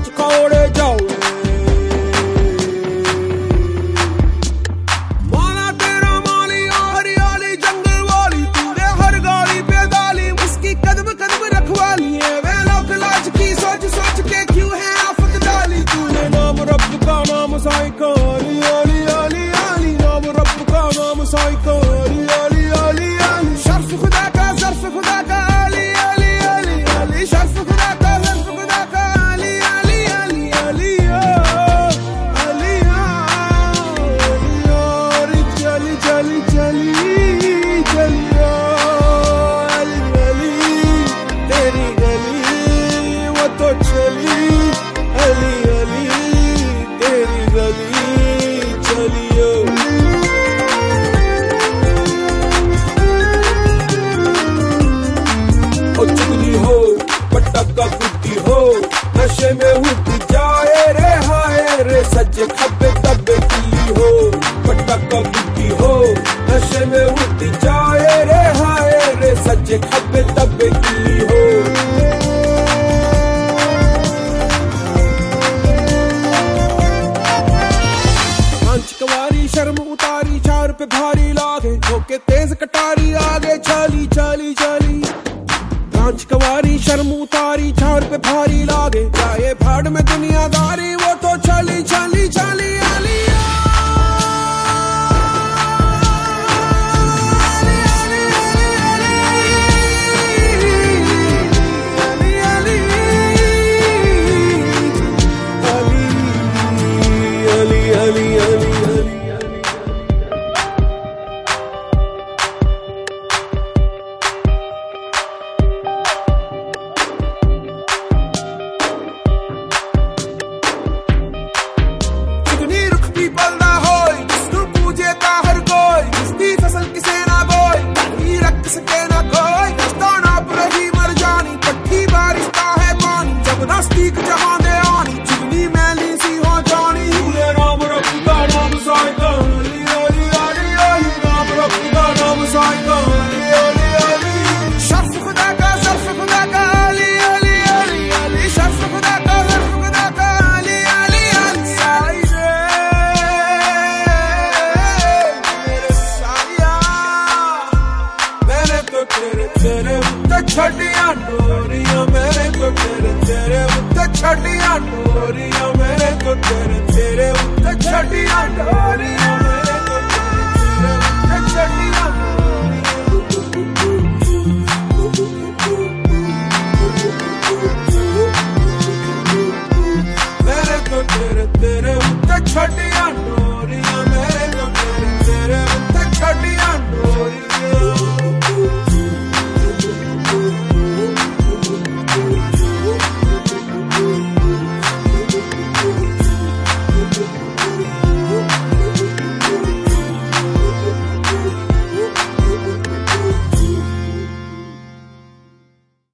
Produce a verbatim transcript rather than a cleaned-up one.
नाच खौड़े जाओ माना तेरा माली हरियाली जंगल वाली तूने हर गाड़ी पे डाली उसकी कदम कदम रखवाली है वे लोग लाज की सोच सोच के क्यों है आफत डाली तूने नाम रब का नाम साइको अली अली अली अली नाम रब का नाम साइको अली अली अली अली शर्फ खुदा का ज़र्फ खुदा का अली अली अली अली शर्फ खुदा का ज़र्फ खुदा का अली अली अली अली अली अली चली चली चली चली अली अली तेरी गली वो तो चली अली अली तेरी गली चलियो चुगली हो पटका कुत्ती हो नशे में उठ जाए रे हाय रे सज्जे खब्बे तब्बे की हो पटका कुत्ती हो नशे में उठ जाए रे हाय रे सज्जे खब्बे तब्बे की हो कवारी शर्म उतारी चार पे भारी लागे होके तेज कटारी आगे चली चली चली पांच कवारी शर्म उतारी चार पे भारी लागे जाए भाड़ में दुनियादारी वो तो चली चली चली अली छड़ियां डोरियां मेरे को तेरे तेरे उत्ते छड़ियां डोरियां मेरे को तेरे तेरे उत्ते छड़ियां डोरियां